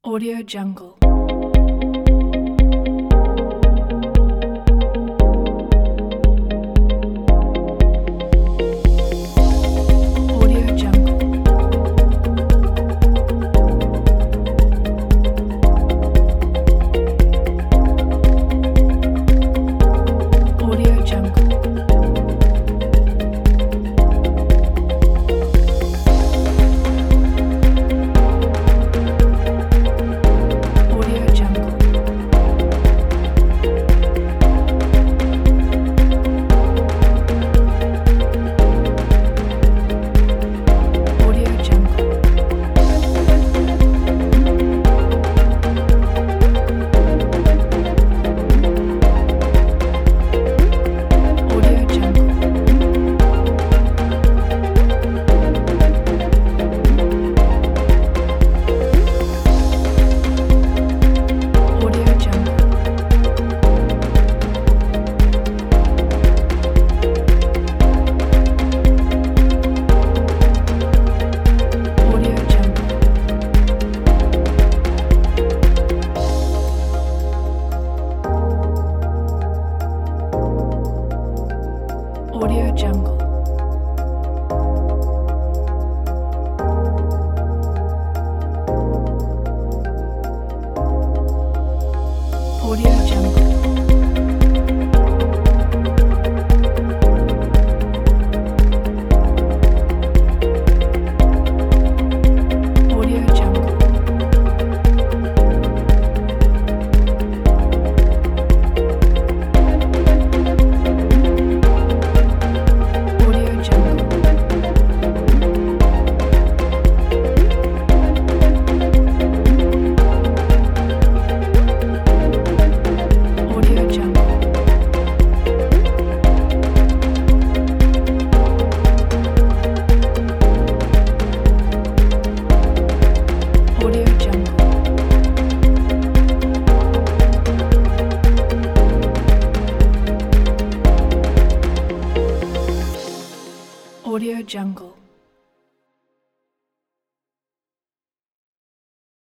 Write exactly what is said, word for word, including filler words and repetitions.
Audio Jungle. Audio Jungle. Audio Jungle. Audio Jungle. Audio Jungle. Audio Jungle. Audio Jungle. Audio Jungle. Audio Jungle. Audio Jungle. Audio Jungle. Audio Jungle. Audio Jungle. Audio Jungle. Audio Jungle.